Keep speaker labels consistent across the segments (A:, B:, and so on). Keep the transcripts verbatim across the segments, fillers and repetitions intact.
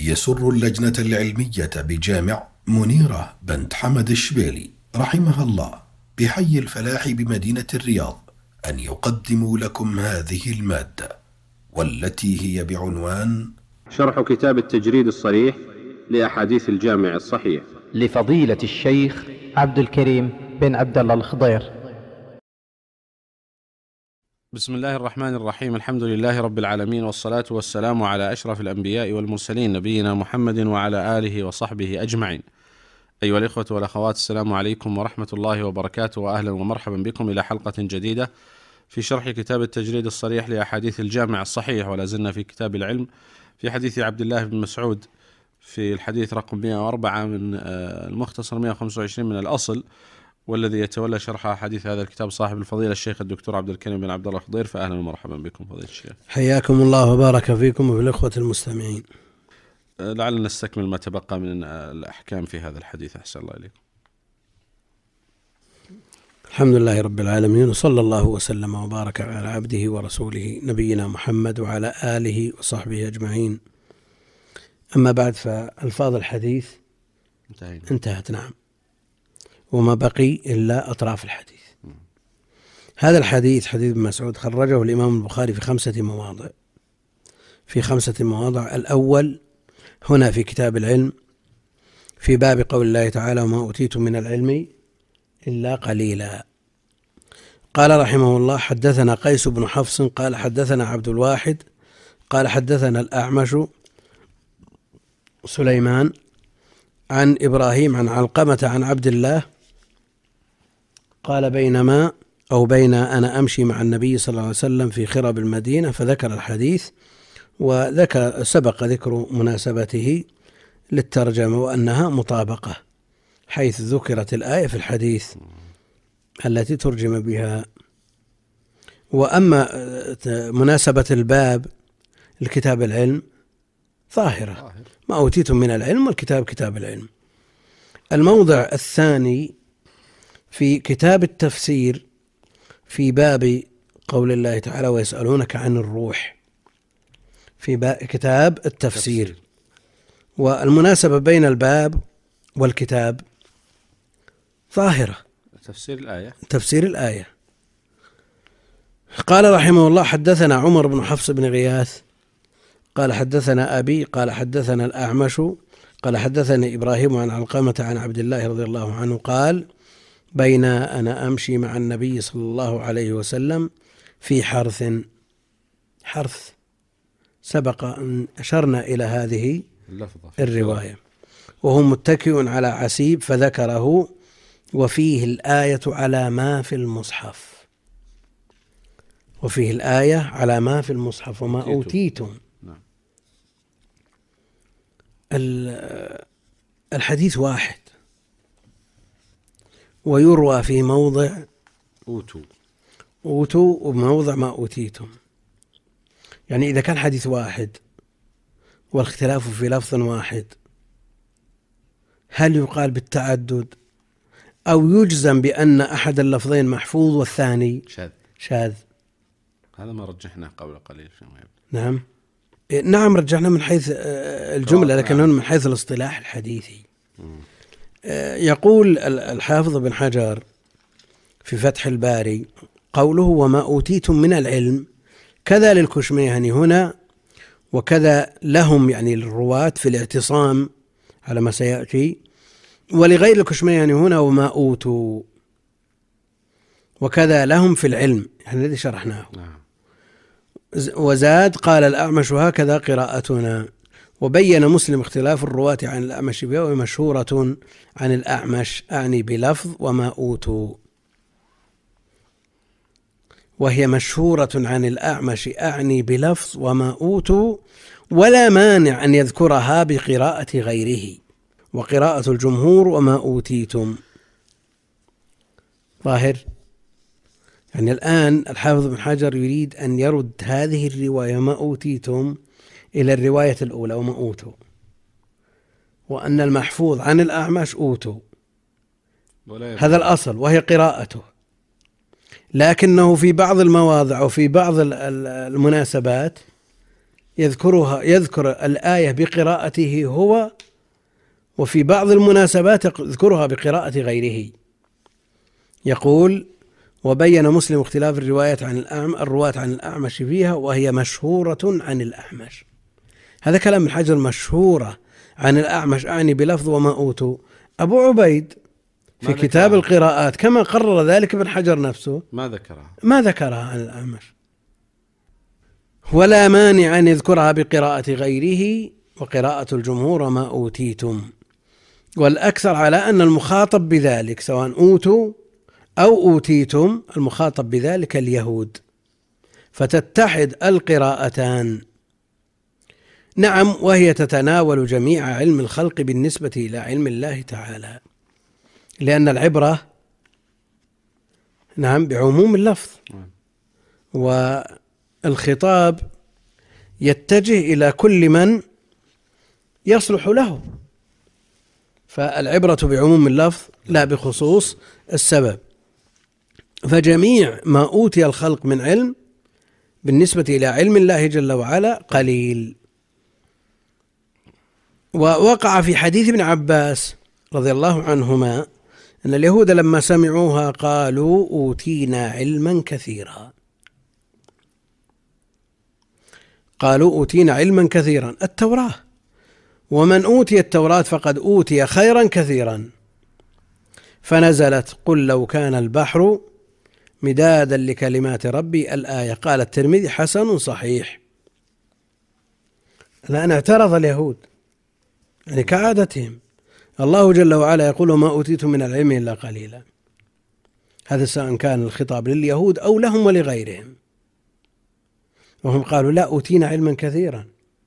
A: يسر اللجنة العلمية بجامع منيرة بنت حمد الشبيلي رحمها الله بحي الفلاح بمدينة الرياض أن يقدموا لكم هذه المادة، والتي هي بعنوان
B: شرح كتاب التجريد الصريح لأحاديث الجامع الصحيح
C: لفضيلة الشيخ عبد الكريم بن عبد الله الخضير.
D: بسم الله الرحمن الرحيم. الحمد لله رب العالمين، والصلاة والسلام على أشرف الأنبياء والمرسلين، نبينا محمد وعلى آله وصحبه أجمعين. أيها الإخوة والأخوات، السلام عليكم ورحمة الله وبركاته، وأهلا ومرحبا بكم إلى حلقة جديدة في شرح كتاب التجريد الصريح لأحاديث الجامع الصحيح. ولا زلنا في كتاب العلم في حديث عبد الله بن مسعود في الحديث رقم مئة وأربعة من المختصر مئة وخمسة وعشرين من الأصل، والذي يتولى شرح حديث هذا الكتاب صاحب الفضيلة الشيخ الدكتور عبد الكريم بن عبد الله الخضير. فأهلا ومرحبا بكم فضيلة الشيخ.
E: حياكم الله وبارك فيكم وبالإخوة المستمعين.
D: لعلنا نستكمل ما تبقى من الأحكام في هذا الحديث. أحسن الله إليكم.
E: الحمد لله رب العالمين، وصلى الله وسلم وبارك على عبده ورسوله نبينا محمد وعلى آله وصحبه أجمعين. أما بعد، فألفاظ الحديث
D: انتهينا.
E: انتهت، نعم، وما بقي إلا أطراف الحديث. م. هذا الحديث حديث ابن مسعود خرجه الإمام البخاري في خمسة مواضع في خمسة مواضع الأول هنا في كتاب العلم في باب قول الله تعالى: وما أوتيتم من العلم إلا قليلا. قال رحمه الله: حدثنا قيس بن حفص قال حدثنا عبد الواحد قال حدثنا الأعمش سليمان عن إبراهيم عن علقمة عن عبد الله قال: بينما أو بين أنا أمشي مع النبي صلى الله عليه وسلم في خرب المدينة، فذكر الحديث، وذكر سبق ذكر مناسبته للترجمة وأنها مطابقة، حيث ذكرت الآية في الحديث التي ترجم بها. وأما مناسبة الباب لكتاب العلم ظاهرة، ما أوتيتم من العلم، والكتاب كتاب العلم. الموضع الثاني في كتاب التفسير في باب قول الله تعالى: ويسألونك عن الروح، في كتاب التفسير. والمناسبة بين الباب والكتاب ظاهرة،
D: تفسير الآية
E: تفسير الآية. قال رحمه الله: حدثنا عمر بن حفص بن غياث قال حدثنا أبي قال حدثنا الأعمش قال حدثني إبراهيم عن علقمة عن عبد الله رضي الله عنه قال: بين أنا أمشي مع النبي صلى الله عليه وسلم في حرث. حرث سبق أن أشرنا إلى هذه الرواية، وهو متكئ على عسيب، فذكره: وفيه الآية على ما في المصحف، وفيه الآية على ما في المصحف وما أوتيتم. الحديث واحد، ويروى في موضع
D: أوتوا
E: أوتوا وموضع ما أوتيتم. يعني إذا كان حديث واحد والاختلاف في لفظ واحد، هل يقال بالتعدد أو يجزم بأن أحد اللفظين محفوظ والثاني
D: شاذ؟
E: شاذ.
D: هذا ما رجحناه قبل قليل.
E: نعم نعم رجعنا من حيث الجملة، لكن من حيث الاصطلاح الحديثي. يقول الحافظ بن حجر في فتح الباري: قوله وما أوتيتم من العلم كذا للكشميهني هنا، وكذا لهم يعني للرواة في الاعتصام على ما سيأتي، ولغير الكشميهني هنا وما أوتوا، وكذا لهم في العلم، يعني الذي شرحناه. وزاد قال الأعمش: هكذا قراءتنا. وبين مسلم اختلاف الرواة عن الأعمش بها، ومشهورة عن الأعمش أعني بلفظ وما أوتوا، وهي مشهورة عن الأعمش أعني بلفظ وما أوتوا، ولا مانع أن يذكرها بقراءة غيره، وقراءة الجمهور وما أوتيتم. ظاهر. يعني الآن الحافظ بن حجر يريد أن يرد هذه الرواية ما أوتيتم إلى الرواية الأولى وما أوتوا، وأن المحفوظ عن الأعمش أوتوا، هذا الأصل وهي قراءته. لكنه في بعض المواضع وفي بعض المناسبات يذكرها يذكر الآية بقراءته هو، وفي بعض المناسبات يذكرها بقراءة غيره. يقول: وبين مسلم اختلاف الرواية عن الأعمش الرواة عن الأعمش فيها وهي مشهورة عن الأعمش. هذا كلام ابن حجر، مشهورة عن الأعمش أعني بلفظ وما أوتوا. أبو عبيد في كتاب القراءات كما قرر ذلك ابن حجر نفسه
D: ما ذكرها
E: ما ذكرها عن الأعمش، ولا مانع أن يذكرها بقراءة غيره، وقراءة الجمهور ما أوتيتم. والأكثر على أن المخاطب بذلك سواء أوتوا أو أوتيتم المخاطب بذلك اليهود، فتتحد القراءتان. نعم، وهي تتناول جميع علم الخلق بالنسبة إلى علم الله تعالى، لأن العبرة نعم بعموم اللفظ، والخطاب يتجه إلى كل من يصلح له، فالعبرة بعموم اللفظ لا بخصوص السبب. فجميع ما أوتي الخلق من علم بالنسبة إلى علم الله جل وعلا قليل. ووقع في حديث ابن عباس رضي الله عنهما أن اليهود لما سمعوها قالوا: أوتينا علما كثيرا. قالوا: أوتينا علما كثيرا، التوراة، ومن أوتي التوراة فقد أوتي خيرا كثيرا. فنزلت: قل لو كان البحر مدادا لكلمات ربي، الآية. قال الترمذي: حسن صحيح. الآن اعترض اليهود، يعني كعادتهم، الله جل وعلا يقول: ما أوتيتم من العلم إلا قليلا. هذا سواء كان الخطاب لليهود أو لهم ولغيرهم، وهم قالوا: لا، أوتينا علما كثيرا،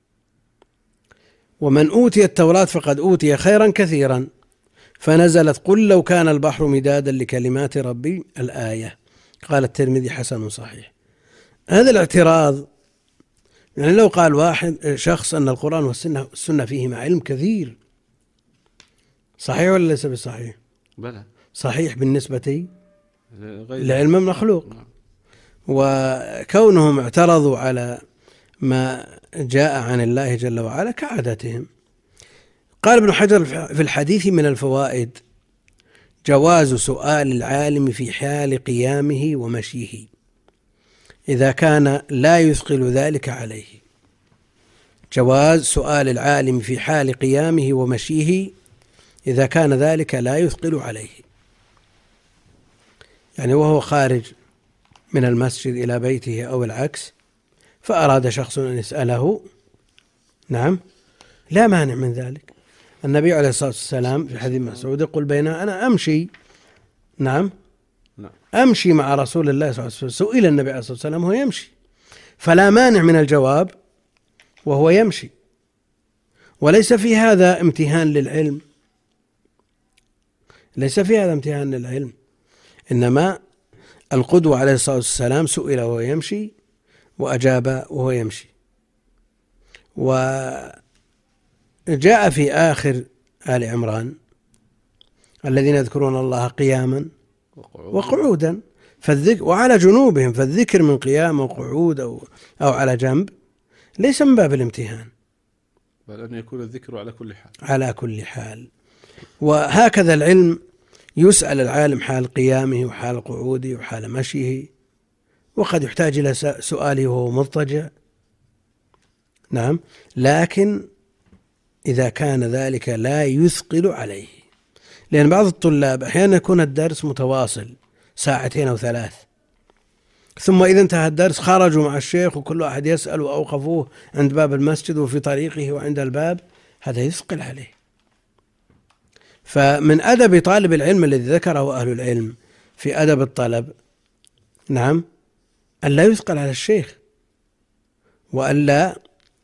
E: ومن أوتي التوراة فقد أوتي خيرا كثيرا. فنزلت: قل لو كان البحر مدادا لكلمات ربي، الآية. قال الترمذي: حسن صحيح. هذا الاعتراض، يعني لو قال واحد شخص أن القرآن والسنة فيهما علم كثير، صحيح ولا ليس بصحيح؟
D: بلى
E: صحيح بالنسبة لعلم المخلوق. وكونهم اعترضوا على ما جاء عن الله جل وعلا كعادتهم. قال ابن حجر في الحديث من الفوائد: جواز سؤال العالم في حال قيامه ومشيه إذا كان لا يثقل ذلك عليه. جواز سؤال العالم في حال قيامه ومشيه إذا كان ذلك لا يثقل عليه، يعني وهو خارج من المسجد إلى بيته أو العكس، فأراد شخص أن يسأله، نعم، لا مانع من ذلك. النبي عليه الصلاة والسلام في حديث مسعود يقول: بين أنا أمشي، نعم، أمشي مع رسول الله صلى الله عليه وسلم، سئل النبي عليه الصلاة والسلام وهو يمشي، فلا مانع من الجواب وهو يمشي. وليس في هذا امتهان للعلم، ليس في هذا امتهان للعلم، إنما القدوة عليه الصلاة والسلام سئل وهو يمشي وأجاب وهو يمشي. وجاء في آخر آل عمران: الذين يذكرون الله قياما وقعودا فالذكر وعلى جنوبهم، فالذكر من قيام وقعود أو, أو على جنب ليس من باب الامتهان،
D: بل أن يكون الذكر على كل حال
E: على كل حال. وهكذا العلم يسأل العالم حال قيامه وحال قعوده وحال مشيه، وقد يحتاج إلى سؤاله وهو مضطجع، نعم، لكن إذا كان ذلك لا يثقل عليه. لأن بعض الطلاب أحيانا يكون الدرس متواصل ساعتين أو ثلاث، ثم إذا انتهى الدرس خرجوا مع الشيخ وكل واحد يسأل وأوقفوه عند باب المسجد وفي طريقه وعند الباب، هذا يثقل عليه. فمن أدب طالب العلم الذي ذكره أهل العلم في أدب الطلب، نعم، أن لا يثقل على الشيخ، وأن لا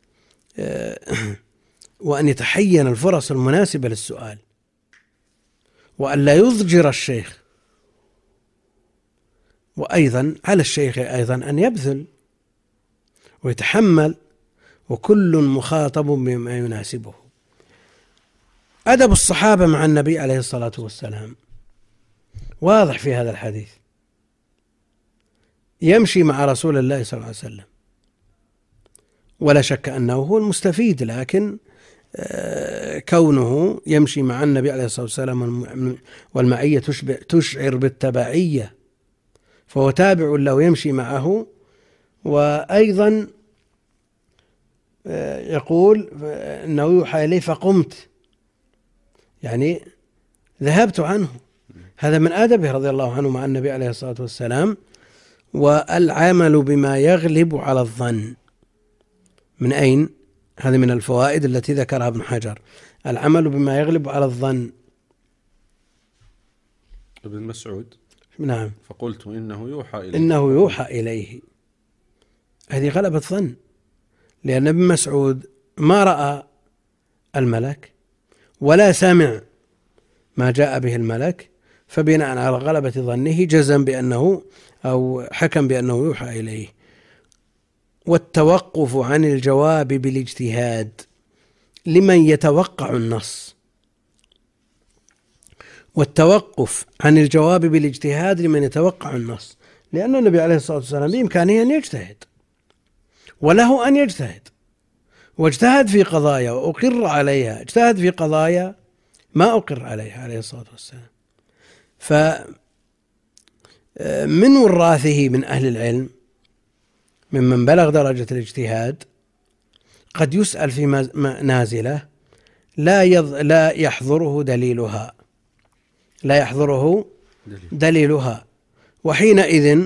E: وأن يتحين الفرص المناسبة للسؤال، وأن لا يضجر الشيخ. وأيضا على الشيخ أيضا أن يبذل ويتحمل، وكل مخاطب بما يناسبه. أدب الصحابة مع النبي عليه الصلاة والسلام واضح في هذا الحديث. يمشي مع رسول الله صلى الله عليه وسلم ولا شك أنه هو المستفيد، لكن كونه يمشي مع النبي عليه الصلاة والسلام والمعية تشعر بالتبعية، فهو تابع له يمشي معه. وأيضا يقول أنه يوحى إليه فقمت، يعني ذهبت عنه. هذا من آدبه رضي الله عنه مع النبي عليه الصلاة والسلام. والعمل بما يغلب على الظن، من أين؟ هذه من الفوائد التي ذكرها ابن حجر، العمل بما يغلب على الظن.
D: ابن مسعود
E: نعم،
D: فقلت إنه يوحى إليه
E: إنه يوحى إليه، هذه غلبة الظن، لأن ابن مسعود ما رأى الملك ولا سمع ما جاء به الملك، فبناء على غلبة ظنه جزم بأنه أو حكم بأنه يوحى إليه. والتوقف عن الجواب بالاجتهاد لمن يتوقع النص، والتوقف عن الجواب بالاجتهاد لمن يتوقع النص، لأن النبي عليه الصلاة والسلام بإمكانه أن يجتهد وله أن يجتهد، واجتهد في قضايا وأقر عليها، اجتهد في قضايا ما أقر عليها عليه الصلاة والسلام. فمن وراثه من أهل العلم ممن بلغ درجة الاجتهاد قد يسأل في نازلة لا يض... لا يحضره دليلها لا يحضره دليلها وحينئذ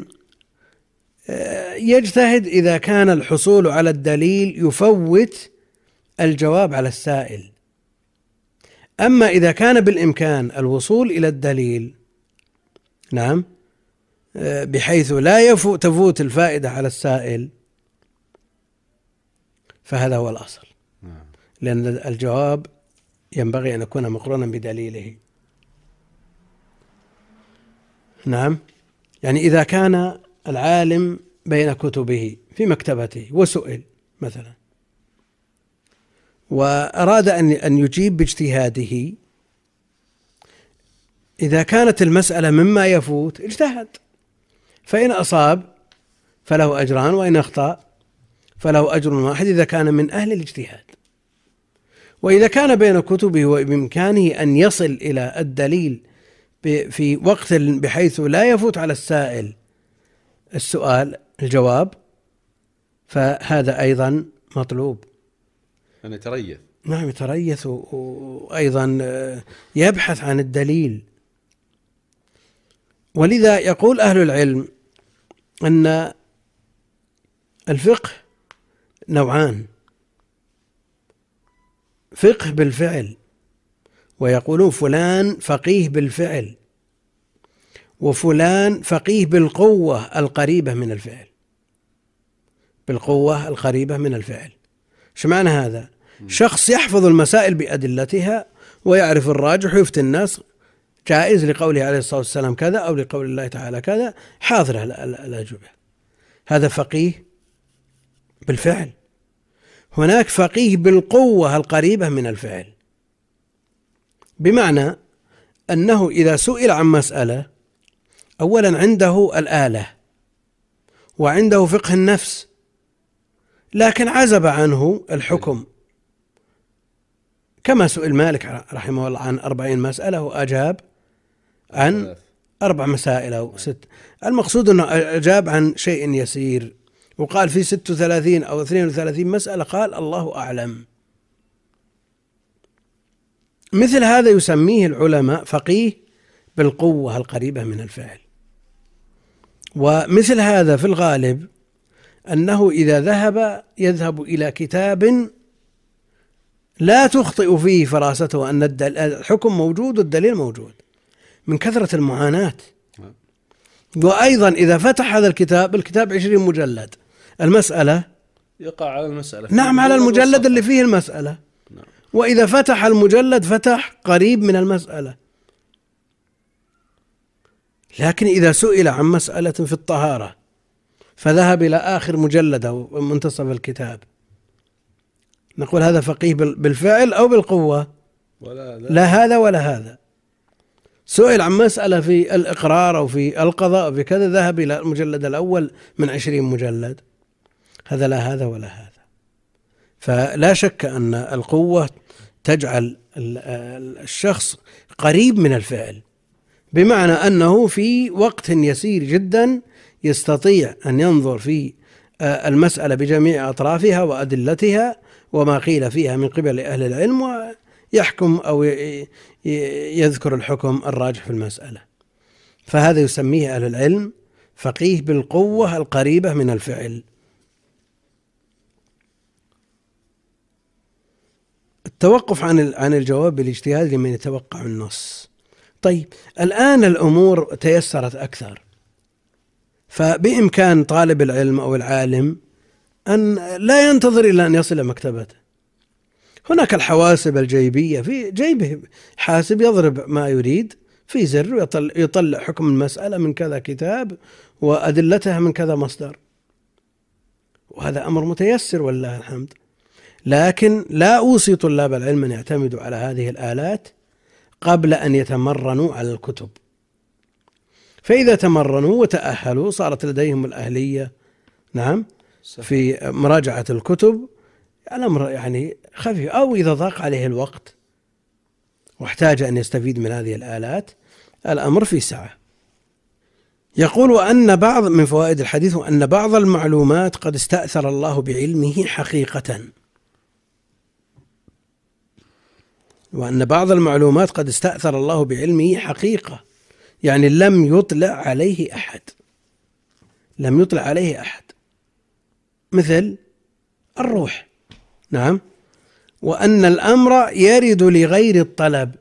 E: يجتهد إذا كان الحصول على الدليل يفوت الجواب على السائل. أما إذا كان بالإمكان الوصول إلى الدليل نعم بحيث لا يفوت تفوت الفائدة على السائل، فهذا هو الأصل، لأن الجواب ينبغي أن يكون مقرونا بدليله. نعم، يعني إذا كان العالم بين كتبه في مكتبته وسئل مثلا وأراد أن يجيب باجتهاده، إذا كانت المسألة مما يفوت اجتهد، فإن أصاب فله أجران وإن أخطأ فله أجر واحد إذا كان من أهل الاجتهاد. وإذا كان بين كتبه وبإمكانه أن يصل إلى الدليل في وقت بحيث لا يفوت على السائل السؤال الجواب، فهذا أيضا مطلوب
D: أن يتريث.
E: نعم، يتريث وأيضا يبحث عن الدليل. ولذا يقول أهل العلم أن الفقه نوعان: فقه بالفعل، ويقولون فلان فقيه بالفعل، وفلان فقيه بالقوة القريبة من الفعل، بالقوة القريبة من الفعل. شو معنى هذا؟ شخص يحفظ المسائل بأدلتها ويعرف الراجح ويفتي الناس، جائز لقوله عليه الصلاة والسلام كذا أو لقول الله تعالى كذا، حاضر الأجوبة، هذا فقيه بالفعل. هناك فقيه بالقوة القريبة من الفعل، بمعنى أنه إذا سئل عن مسألة أولا عنده الآلة وعنده فقه النفس، لكن عزب عنه الحكم، كما سئل مالك رحمه الله عن أربعين مسألة وأجاب عن أربع مسائل أو ست، المقصود أنه أجاب عن شيء يسير، وقال في ست وثلاثين أو اثنين وثلاثين مسألة قال الله أعلم. مثل هذا يسميه العلماء فقيه بالقوة القريبة من الفعل. ومثل هذا في الغالب أنه إذا ذهب يذهب إلى كتاب لا تخطئ فيه فراسته أن الحكم موجود والدليل موجود من كثرة المعاناة. وأيضا إذا فتح هذا الكتاب، الكتاب عشرين مجلد، المسألة
D: يقع على المسألة،
E: نعم على المجلد اللي فيه المسألة،
D: نعم.
E: وإذا فتح المجلد فتح قريب من المسألة. لكن إذا سئل عن مسألة في الطهارة فذهب إلى آخر مجلد أو منتصف الكتاب، نقول هذا فقيه بالفعل أو بالقوة؟
D: ولا لا,
E: لا هذا ولا هذا. سئل عن مسألة في الإقرار أو في القضاء أو في كذا، ذهب إلى المجلد الأول من عشرين مجلد، هذا لا هذا ولا هذا. فلا شك أن القوة تجعل الشخص قريب من الفعل، بمعنى أنه في وقت يسير جدا يستطيع أن ينظر في المسألة بجميع أطرافها وأدلتها وما قيل فيها من قبل أهل العلم، ويحكم أو يذكر الحكم الراجح في المسألة. فهذا يسميه أهل العلم فقيه بالقوة القريبة من الفعل. التوقف عن عن الجواب بالاجتهاد لمن يتوقع النص. طيب الآن الأمور تيسرت أكثر، فبإمكان طالب العلم أو العالم أن لا ينتظر إلا أن يصل مكتبته. هناك الحواسب الجيبية، في جيبه حاسب يضرب ما يريد في زر ويطلع يطلع حكم المسألة من كذا كتاب وأدلتها من كذا مصدر، وهذا أمر متيسر والله الحمد. لكن لا أوصي طلاب العلم أن يعتمدوا على هذه الآلات قبل أن يتمرنوا على الكتب، فإذا تمرنوا وتأهلوا صارت لديهم الأهلية نعم في مراجعة الكتب، الأمر يعني خفيف. أو إذا ضاق عليه الوقت واحتاج أن يستفيد من هذه الآلات الأمر في سعة. يقول وأن بعض من فوائد الحديث وأن بعض المعلومات قد استأثر الله بعلمه حقيقة، وأن بعض المعلومات قد استأثر الله بعلمه حقيقة، يعني لم يطلع عليه أحد، لم يطلع عليه أحد، مثل الروح نعم. وأن الأمر يرد لغير الطلب،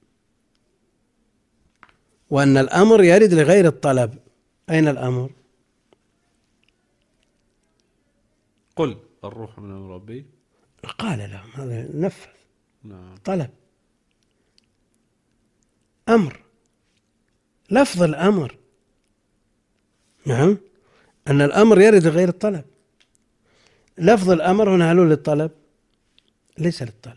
E: وأن الأمر يرد لغير الطلب. أين الأمر؟
D: قل الروح من أمر ربي،
E: قال لهم هذا نفذ
D: نعم.
E: طلب أمر، لفظ الأمر نعم، أن الأمر يرد غير الطلب. لفظ الأمر هنا هل للطلب؟ ليس للطلب،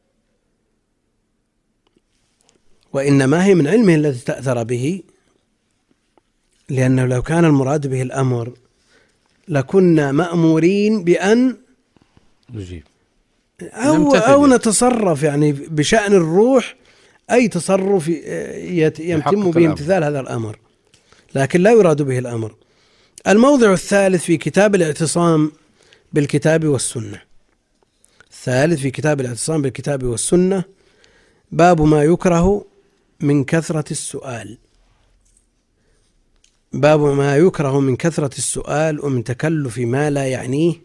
E: وإنما هي من علمه الذي استأثر به، لأنه لو كان المراد به الأمر لكنا مأمورين بأن
D: نجيب
E: أو, أو نتصرف يعني بشأن الروح أي تصرف يتم به امتثال هذا الأمر، لكن لا يراد به الأمر. الموضع الثالث في كتاب الاعتصام بالكتاب والسنة، الثالث في كتاب الاعتصام بالكتاب والسنة، باب ما يكره من كثرة السؤال. باب ما يكره من كثرة السؤال ومن تكلف ما لا يعنيه،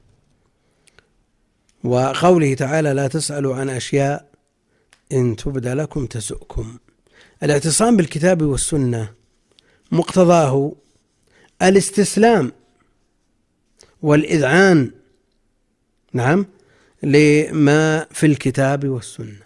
E: وقوله تعالى لا تسألوا عن أشياء إن تبد لكم تسؤكم. الاعتصام بالكتاب والسنة مقتضاه الاستسلام والإذعان نعم لما في الكتاب والسنة.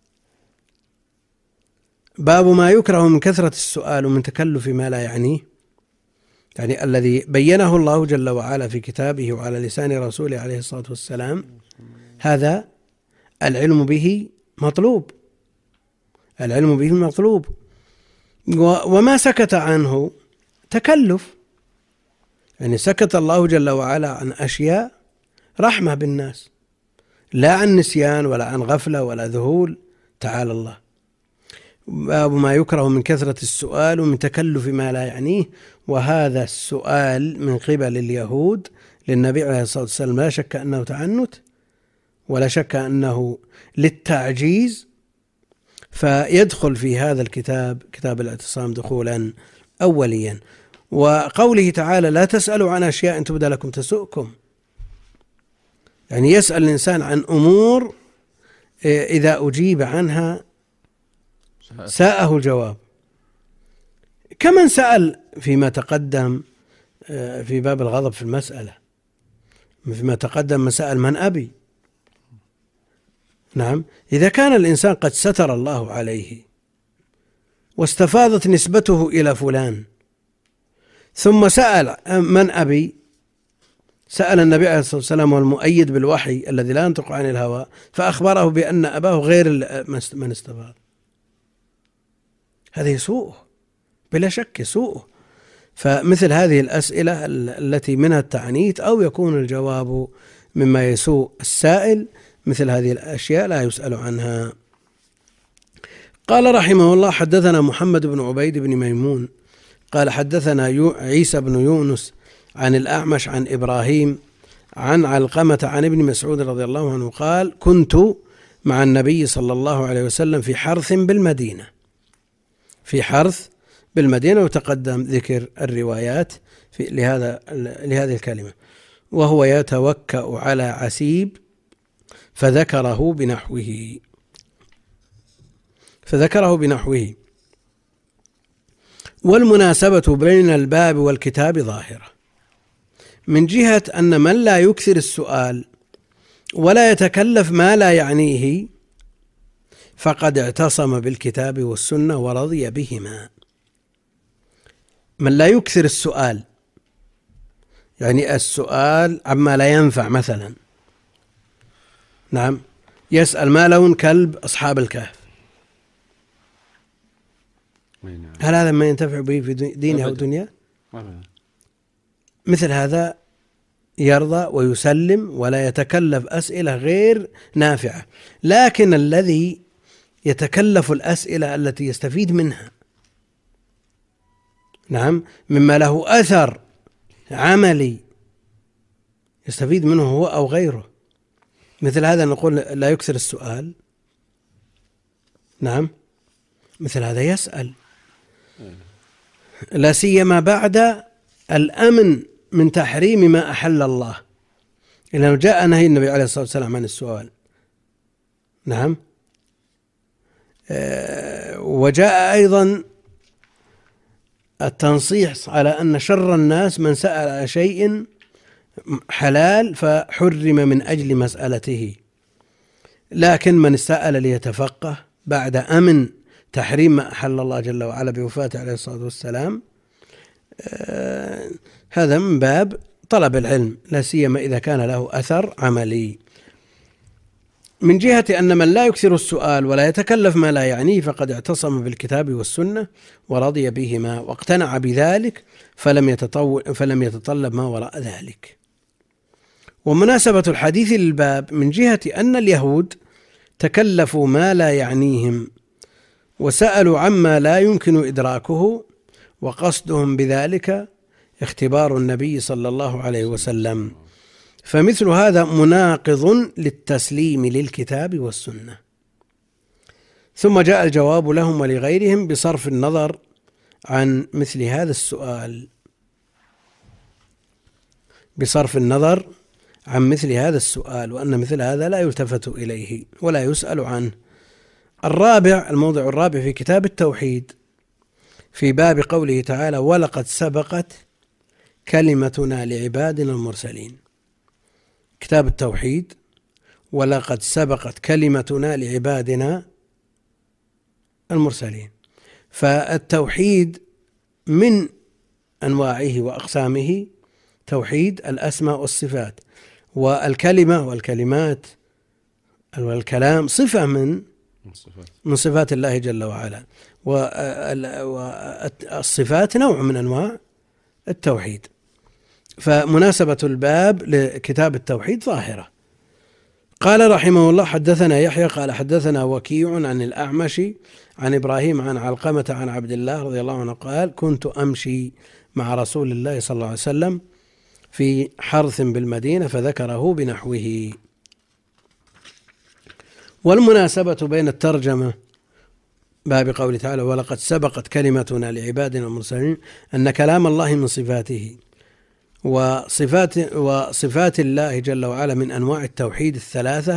E: باب ما يكره من كثرة السؤال ومن تكلف ما لا يعنيه، يعني الذي بينه الله جل وعلا في كتابه وعلى لسان رسوله عليه الصلاة والسلام، هذا العلم به مطلوب، العلم به مطلوب. وما سكت عنه تكلف، يعني سكت الله جل وعلا عن أشياء رحمة بالناس، لا عن نسيان ولا عن غفلة ولا ذهول، تعالى الله. باب ما يكره من كثرة السؤال ومن تكلف ما لا يعنيه، وهذا السؤال من قبل اليهود للنبي عليه الصلاة والسلام لا شك أنه تعنت ولا شك أنه للتعجيز، فيدخل في هذا الكتاب كتاب الاعتصام دخولا أوليا. وقوله تعالى لا تسألوا عن أشياء إن تبد لكم تسؤكم، يعني يسأل الإنسان عن أمور إذا أجيب عنها ساءه الجواب، كمن سأل فيما تقدم في باب الغضب في المسألة، فيما تقدم من سأل من أبي نعم. إذا كان الإنسان قد ستر الله عليه واستفاضت نسبته إلى فلان ثم سأل من أبي، سأل النبي عليه الصلاة والسلام والمؤيد بالوحي الذي لا ينطق عن الهوى فأخبره بأن أباه غير من استفاض، هذه سوء بلا شك سوء. فمثل هذه الأسئلة التي منها التعنيت أو يكون الجواب مما يسوء السائل، مثل هذه الأشياء لا يسأل عنها. قال رحمه الله: حدثنا محمد بن عبيد بن ميمون قال حدثنا عيسى بن يونس عن الأعمش عن إبراهيم عن علقمة عن ابن مسعود رضي الله عنه قال: كنت مع النبي صلى الله عليه وسلم في حرث بالمدينة، في حرث بالمدينة، وتقدم ذكر الروايات في لهذا لهذه الكلمة، وهو يتوكأ على عسيب فذكره بنحوه فذكره بنحوه والمناسبة بين الباب والكتاب ظاهرة، من جهة أن من لا يكثر السؤال ولا يتكلف ما لا يعنيه فقد اعتصم بالكتاب والسنة ورضي بهما. من لا يكثر السؤال، يعني السؤال عما لا ينفع، مثلا نعم يسأل ما لون كلب أصحاب الكهف، هل هذا ما ينتفع به في دينه أو دنياه؟ مثل هذا يرضى ويسلم ولا يتكلف أسئلة غير نافعة. لكن الذي يتكلف الأسئلة التي يستفيد منها، نعم، مما له أثر عملي يستفيد منه هو أو غيره، مثل هذا نقول لا يكثر السؤال. نعم، مثل هذا يسأل، لا سيما بعد الأمن من تحريم ما أحل الله، إلا جاء نهي النبي عليه الصلاة والسلام عن السؤال. نعم، وجاء أيضا التنصيح على أن شر الناس من سأل شيء حلال فحرم من أجل مسألته، لكن من سأل ليتفقه بعد أمن تحريم ما أحل الله جل وعلا بوفاته عليه الصلاة والسلام، آه هذا من باب طلب العلم، لا سيما إذا كان له أثر عملي. من جهة أن من لا يكثر السؤال ولا يتكلف ما لا يعنيه فقد اعتصم بالكتاب والسنة ورضي بهما واقتنع بذلك فلم يتطول فلم يتطلب ما وراء ذلك. ومناسبة الحديث للباب من جهة أن اليهود تكلفوا ما لا يعنيهم وسألوا عما لا يمكن إدراكه، وقصدهم بذلك اختبار النبي صلى الله عليه وسلم، فمثل هذا مناقض للتسليم للكتاب والسنة. ثم جاء الجواب لهم ولغيرهم بصرف النظر عن مثل هذا السؤال بصرف النظر عن مثل هذا السؤال وأن مثل هذا لا يلتفت إليه ولا يسأل عنه. الرابع، الموضع الرابع في كتاب التوحيد في باب قوله تعالى: ولقد سبقت كلمتنا لعبادنا المرسلين. كتاب التوحيد: ولقد سبقت كلمتنا لعبادنا المرسلين. فالتوحيد من أنواعه وأقسامه توحيد الأسماء والصفات، والكلمة والكلمات والكلام صفة من من صفات الله جل وعلا، والصفات نوع من أنواع التوحيد. فمناسبة الباب لكتاب التوحيد ظاهرة. قال رحمه الله: حدثنا يحيى قال حدثنا وكيع عن الأعمش عن إبراهيم عن علقمة عن عبد الله رضي الله عنه قال: كنت أمشي مع رسول الله صلى الله عليه وسلم في حرث بالمدينة فذكره بنحوه. والمناسبة بين الترجمة باب قوله تعالى: ولقد سبقت كلمتنا لعبادنا المرسلين أن كلام الله من صفاته، وصفات وصفات الله جل وعلا من أنواع التوحيد الثلاثة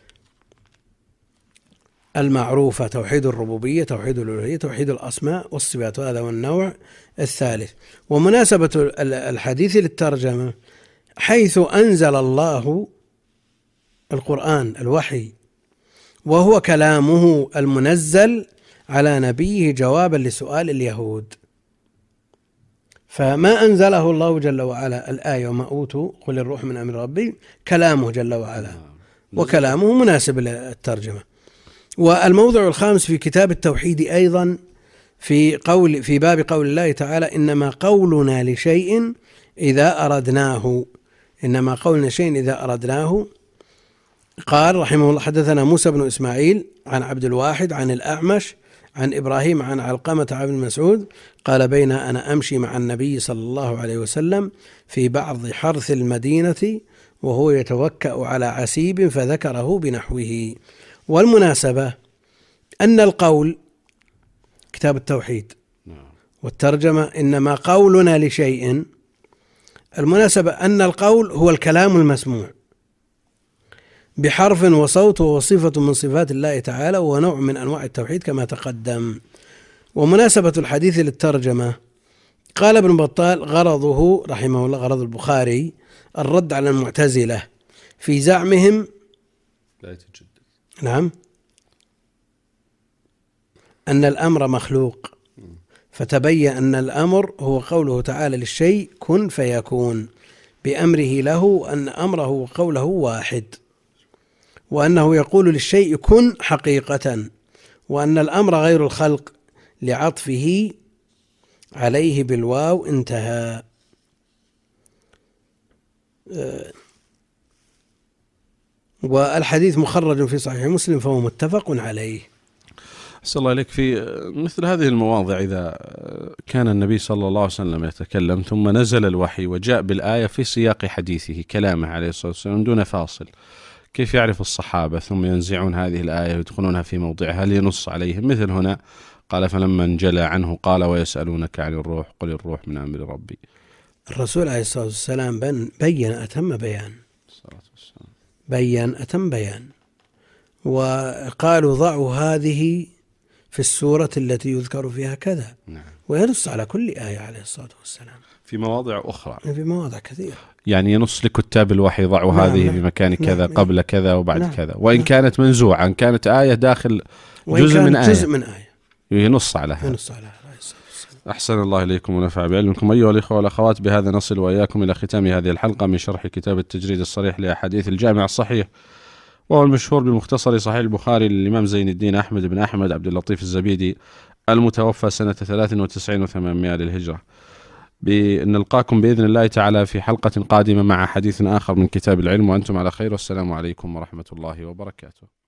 E: المعروفة: توحيد الربوبية، توحيد الألوهية، توحيد الأسماء والصفات، وهذا هو النوع الثالث. ومناسبة الحديث للترجمة حيث أنزل الله القرآن الوحي وهو كلامه المنزل على نبيه جوابا لسؤال اليهود، فما أنزله الله جل وعلا الآية: وما أوتوا قل الروح من أمر ربي، كلامه جل وعلا، وكلامه مناسب للترجمة. والموضع الخامس في كتاب التوحيد أيضا في قول في باب قول الله تعالى: إنما قولنا لشيء إذا أردناه إنما قولنا شيء إذا أردناه. قال رحمه الله حدثنا موسى بن إسماعيل عن عبد الواحد عن الأعمش عن إبراهيم عن علقمة عن ابن مسعود قال بين أنا أمشي مع النبي صلى الله عليه وسلم في بعض حرث المدينة وهو يتوكأ على عسيب فذكره بنحوه. والمناسبة أن القول كتاب التوحيد والترجمة إنما قولنا لشيء، المناسبة أن القول هو الكلام المسموع بحرف وصوت وصفة من صفات الله تعالى ونوع من أنواع التوحيد كما تقدم. ومناسبة الحديث للترجمة قال ابن بطال غرضه رحمه الله غرض البخاري الرد على المعتزلة في زعمهم
D: لا يتجدد
E: نعم أن الأمر مخلوق، فتبين أن الأمر هو قوله تعالى للشيء كن فيكون بأمره له، أن أمره وقوله واحد، وأنه يقول للشيء كن حقيقة، وأن الأمر غير الخلق لعطفه عليه بالواو انتهى. والحديث مخرج في صحيح مسلم فهو متفق عليه.
D: أحسن الله إليك. في مثل هذه المواضع إذا كان النبي صلى الله عليه وسلم يتكلم ثم نزل الوحي وجاء بالآية في سياق حديثه كلامه عليه الصلاة والسلام دون فاصل، كيف يعرف الصحابة ثم ينزعون هذه الآية ويدخلونها في موضعها؟ هل ينص عليهم؟ مثل هنا قال فلما انجلى عنه قال ويسألونك عن الروح قل الروح من أمر ربي.
E: الرسول عليه الصلاة والسلام بين أتم بيان، بين أتم بيان، وقالوا ضعوا هذه في السورة التي يذكر فيها كذا،
D: نعم.
E: وينص على كل آية عليه الصلاة والسلام
D: في مواضع أخرى،
E: في مواضع كثيرة،
D: يعني ينص لكتاب الوحي ضعوا
E: نعم
D: هذه
E: نعم
D: بمكان كذا
E: نعم
D: قبل كذا وبعد
E: نعم
D: كذا، وإن
E: نعم
D: كانت منزوعة، إن كانت آية داخل
E: وإن
D: جزء من آية
E: جزء من آية
D: ينص على هذا.
E: ينص على هذا.
D: أحسن الله إليكم ونفع بعلمكم. أيها الإخوة والأخوات، بهذا نصل وإياكم إلى ختام هذه الحلقة من شرح كتاب التجريد الصريح لأحاديث الجامع الصحيح، وهو المشهور بمختصر صحيح البخاري للإمام زين الدين أحمد بن أحمد عبد اللطيف الزبيدي المتوفى سنة ثلاث وتسعين وثمانمائة للهجرة. نلقاكم بإذن الله تعالى في حلقة قادمة مع حديث آخر من كتاب العلم، وأنتم على خير، والسلام عليكم ورحمة الله وبركاته.